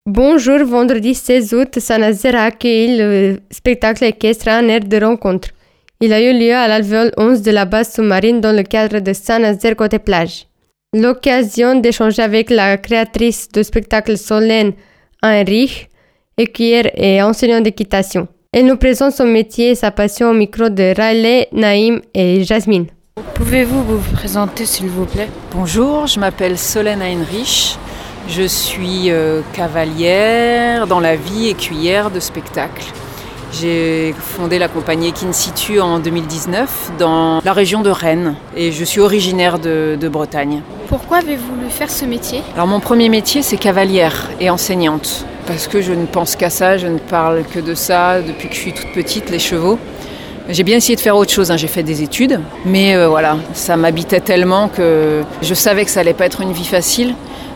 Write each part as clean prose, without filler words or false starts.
Bonjour, vendredi 16 août, Saint-Nazaire a accueilli le spectacle équestre Un air de rencontre. Il a eu lieu à l'alvéole 11 de la base sous-marine dans le cadre de Saint-Nazaire côté plage. L'occasion d'échanger avec la créatrice du spectacle Solène Heinrich, écuyère et enseignante d'équitation. Elle nous présente son métier et sa passion au micro de Riley, Naïm et Jasmine. Pouvez-vous vous présenter s'il vous plaît ? Bonjour, je m'appelle Solène Heinrich. Je suis cavalière dans la vie, écuyère de spectacle. J'ai fondé la compagnie Equinsitu en 2019 dans la région de Rennes et je suis originaire de Bretagne. Pourquoi avez-vous voulu faire ce métier ? Alors mon premier métier c'est cavalière et enseignante parce que je ne pense qu'à ça, je ne parle que de ça depuis que je suis toute petite, les chevaux. J'ai bien essayé de faire autre chose, j'ai fait des études, mais voilà, ça m'habitait tellement que je savais que ça allait pas être une vie facile.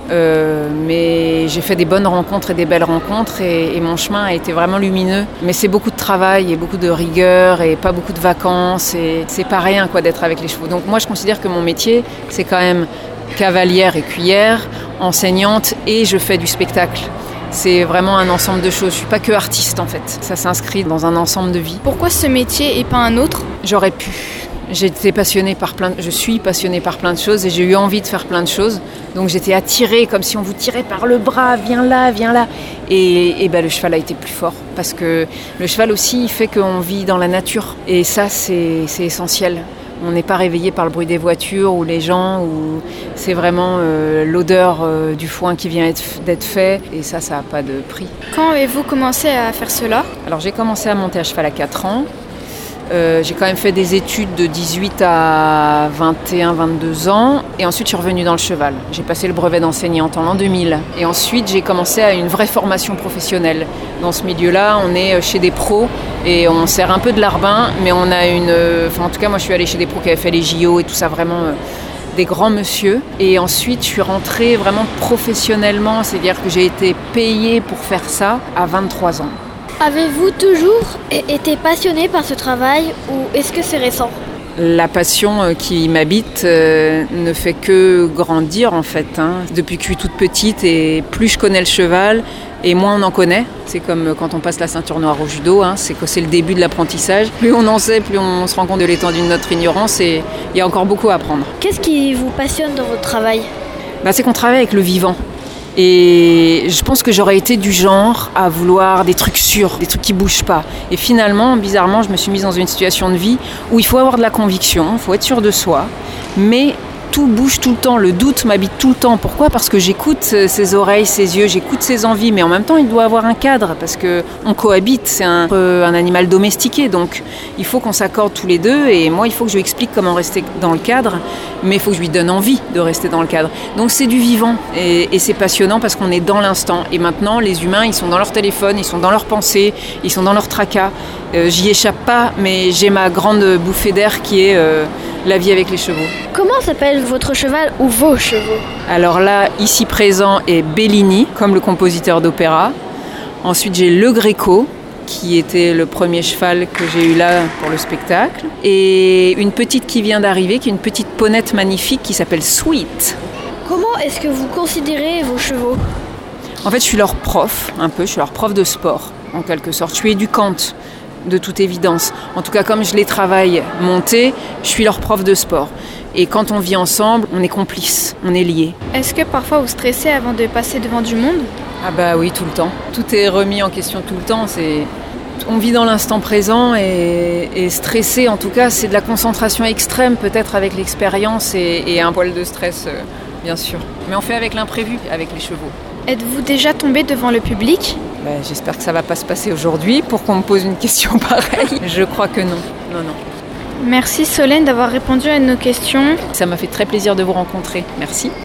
Mais j'ai fait des bonnes rencontres et des belles rencontres et mon chemin a été vraiment lumineux. Mais c'est beaucoup de travail et beaucoup de rigueur et pas beaucoup de vacances et c'est pas rien d'être avec les chevaux. Donc moi je considère que mon métier c'est quand même cavalière, écuyère, enseignante et je fais du spectacle. C'est vraiment un ensemble de choses. Je suis pas que artiste en fait. Ça s'inscrit dans un ensemble de vie. Pourquoi ce métier et pas un autre ? J'aurais pu. Je suis passionnée par plein de choses et j'ai eu envie de faire plein de choses. Donc j'étais attirée comme si on vous tirait par le bras, viens là. Et le cheval a été plus fort parce que le cheval aussi il fait qu'on vit dans la nature. Et ça c'est essentiel. On n'est pas réveillé par le bruit des voitures ou les gens, ou c'est vraiment l'odeur du foin qui vient d'être fait et ça n'a pas de prix. Quand avez-vous commencé à faire cela ? Alors j'ai commencé à monter à cheval à 4 ans. J'ai quand même fait des études de 18 à 21-22 ans et ensuite je suis revenue dans le cheval. J'ai passé le brevet d'enseignante en l'an 2000 et ensuite j'ai commencé à une vraie formation professionnelle. Dans ce milieu-là, on est chez des pros et on sert un peu de larbin, mais on a en tout cas moi je suis allée chez des pros qui avaient fait les JO et tout ça, vraiment des grands monsieur. Et ensuite je suis rentrée vraiment professionnellement, c'est-à-dire que j'ai été payée pour faire ça à 23 ans. Avez-vous toujours été passionné par ce travail ou est-ce que c'est récent ? La passion qui m'habite ne fait que grandir en fait. Depuis que je suis toute petite et plus je connais le cheval et moins on en connaît. C'est comme quand on passe la ceinture noire au judo, c'est que c'est le début de l'apprentissage. Plus on en sait, plus on se rend compte de l'étendue de notre ignorance et il y a encore beaucoup à apprendre. Qu'est-ce qui vous passionne dans votre travail ? C'est qu'on travaille avec le vivant. Et je pense que j'aurais été du genre à vouloir des trucs sûrs, des trucs qui bougent pas. Et finalement, bizarrement, je me suis mise dans une situation de vie où il faut avoir de la conviction, il faut être sûr de soi, mais tout bouge tout le temps, le doute m'habite tout le temps. Pourquoi ? Parce que j'écoute ses oreilles, ses yeux, j'écoute ses envies, mais en même temps, il doit avoir un cadre, parce qu'on cohabite, c'est un animal domestiqué, donc il faut qu'on s'accorde tous les deux, et moi, il faut que je lui explique comment rester dans le cadre, mais il faut que je lui donne envie de rester dans le cadre. Donc c'est du vivant, et c'est passionnant parce qu'on est dans l'instant. Et maintenant, les humains, ils sont dans leur téléphone, ils sont dans leurs pensées, ils sont dans leur tracas. J'y échappe pas, mais j'ai ma grande bouffée d'air qui est la vie avec les chevaux. Comment s'appelle votre cheval ou vos chevaux ? Alors là, ici présent est Bellini, comme le compositeur d'opéra. Ensuite, j'ai le Greco, qui était le premier cheval que j'ai eu là pour le spectacle. Et une petite qui vient d'arriver, qui est une petite ponette magnifique qui s'appelle Sweet. Comment est-ce que vous considérez vos chevaux ? En fait, je suis leur prof, je suis leur prof de sport, en quelque sorte. Je suis éducante, de toute évidence. En tout cas, comme je les travaille montés, je suis leur prof de sport. Et quand on vit ensemble, on est complices, on est liés. Est-ce que parfois vous stressez avant de passer devant du monde ? Oui, tout le temps. Tout est remis en question tout le temps. On vit dans l'instant présent et stressé, en tout cas, c'est de la concentration extrême, peut-être avec l'expérience et un poil de stress, bien sûr. Mais on fait avec l'imprévu, avec les chevaux. Êtes-vous déjà tombé devant le public ? J'espère que ça ne va pas se passer aujourd'hui pour qu'on me pose une question pareille. Je crois que non. Non. Merci Solène d'avoir répondu à nos questions. Ça m'a fait très plaisir de vous rencontrer. Merci.